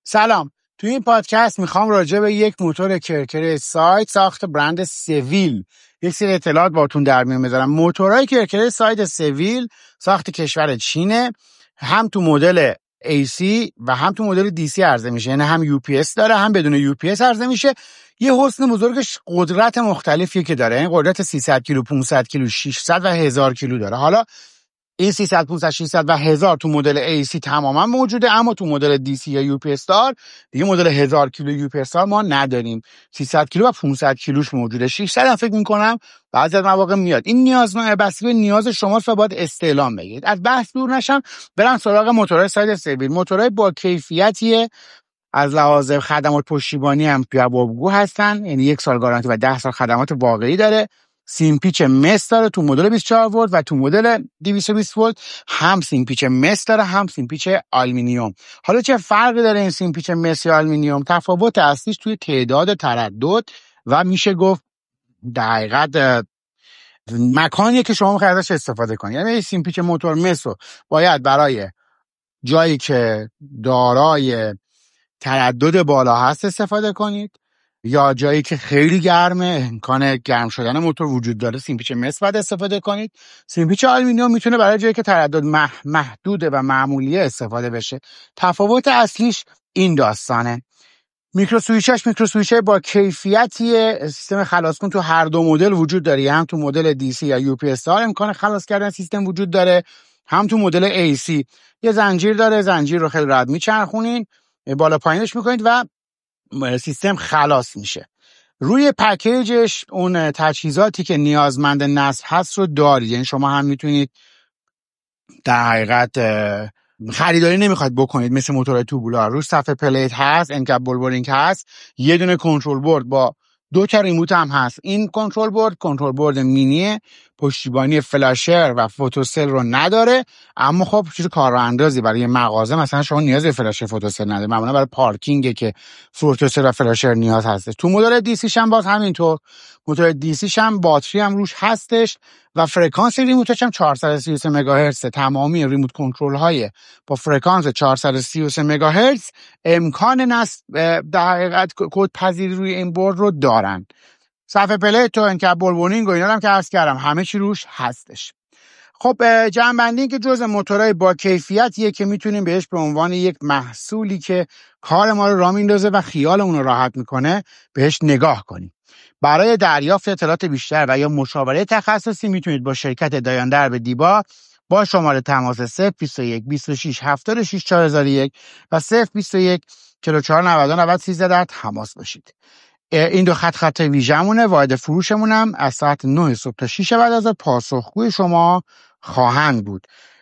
سلام. توی این پادکست میخوام راجع به یک موتور کرکره سایت ساخت برند سویل یک سری اطلاعات باهاتون در میون بذارم. موتورهای کرکره سایت سویل ساخت کشور چینه، هم تو مدل AC و هم تو مدل DC عرضه میشه، یعنی هم UPS داره هم بدون UPS عرضه میشه. یه حسن بزرگش قدرت مختلفی که داره، این قدرت 300 کیلو، 500 کیلو، 600 و 1000 کیلو داره. حالا این 300 500 600 و 1000 تو مدل AC تماما موجوده، اما تو مدل DC یا UP استار دیگه مدل 1000 کیلو UP استار ما نداریم. 300 کیلو و 500 کیلوش موجوده. 600 هم فکر می‌کنم بعضی از مواقع میاد. این نیازمند بسته به نیاز شماست و باید استعلام بگیرید. از بحث دور نشم، برم سراغ موتورهای سایت سویل. موتورهای با کیفیتیه، از لحاظ خدمات پشتیبانی هم جوابگو هستن، یعنی 1 سال گارانتی و 10 سال خدمات واقعی داره. سیم پیچ مس داره تو مدل 24 ولت و تو مدل 220 ولت هم سیم پیچ مس داره هم سیم پیچ آلومینیوم. حالا چه فرقی داره این سیم پیچ مس یا آلومینیوم؟ تفاوت اصلیش توی تعداد تردد و میشه گفت در حقیقت مکانیه که شما میخواید ازش استفاده کنید. یعنی سیم پیچ موتور مس رو باید برای جایی که دارای تردد بالا هست استفاده کنید، یا جایی که خیلی گرمه، امکان گرم شدن موتور وجود داره، سیم پیچ مس باید استفاده کنید. سیم پیچ آلومینیوم میتونه برای جایی که تردد محدوده و معمولیه استفاده بشه. تفاوت اصلیش این داستانه. میکرو سویچ با کیفیتیه. سیستم خلاص کن تو هر دو مدل وجود داره، هم تو مدل DC یا UP استار امکان خلاص کردن سیستم وجود داره، هم تو مدل AC. یه زنجیر داره، زنجیر رو خیلی راحت میچرخونین، بالا پایینش میکنید و سیستم خلاص میشه. روی پکیجش اون تجهیزاتی که نیازمند نصب هست رو دارید، یعنی شما هم میتونید در حقیقت خریداری نمیخواید بکنید مثل موتورهای توبولار، روش صفحه پلیت هست، انکپ بولبرینگ هست، یه دونه کنترل بورد با 2 تا ریموت هم هست. این کنترل بورد مینیه، پشتیبانی فلاشر و فوتوسل رو نداره، اما خب چیز کاراندازی برای مغازه مثلا شما نیاز به فلاشر فوتوسل نداره، معمولا برای پارکینگه که فوتوسل و فلاشر نیاز هست. تو مدل دیسیش هم باز همینطور، موتور دیسیش هم باتری هم روش هستش و فرکانس ریموتش هم 433 مگاهرتز. تمامی ریموت کنترل های با فرکانس 433 مگاهرتز امکان نصب در حقیقت کد پذیری روی این بورد رو دارن. صفحه پلیت تو انکپ بولبرینگ و اینا هم که عرض کردم همه چی روش هستش. خب جمع‌بندی که جزء موتورهای با کیفیتیه که میتونیم بهش به عنوان یک محصولی که کار ما رو راه میندازه و خیالمون رو راحت میکنه بهش نگاه کنیم. برای دریافت اطلاعات بیشتر و یا مشاوره تخصصی میتونید با شرکت دایاندرب دیبا با شماره تماس 021 26 76 4001 و 021 44 99 90 13 در تماس باشید. این دو خط ویژمونه. واحد فروشمونم از ساعت 9 صبح تا 6 بعد از ظهر پاسخگوی شما خواهند بود.